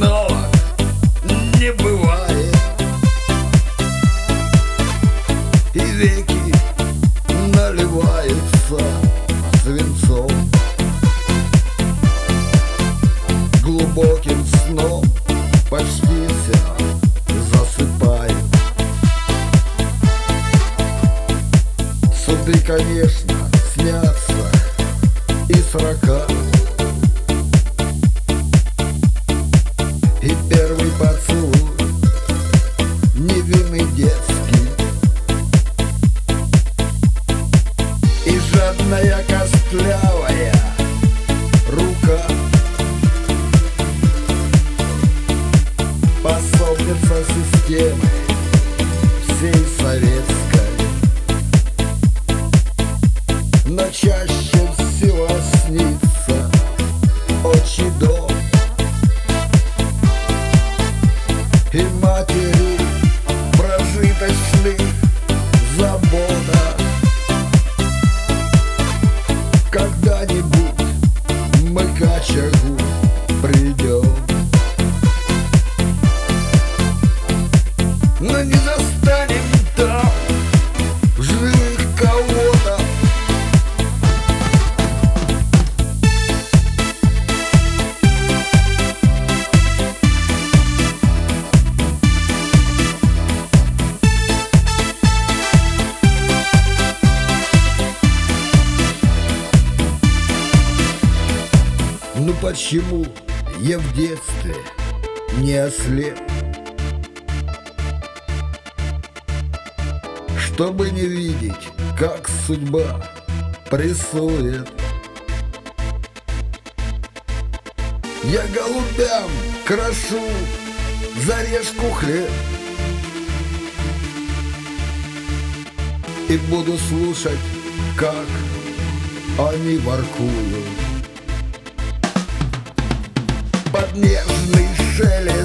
остановок не бывает, и веки наливаются свинцом. Глубоким сном почти все засыпают. Суды, конечно, снятся и 40. И первый поцелуй невинный детский, и жадная костлявая рука, пособница системы всей советской. Но чаще всего снится отчий дом и матери прожиточных заботах. Когда-нибудь мы к очагу придем, но не застанем там в живых кого-то. Ну почему я в детстве не ослеп, чтобы не видеть, как судьба прессует? Я голубям крошу за решку хлеб и буду слушать, как они воркуют под нежный шелест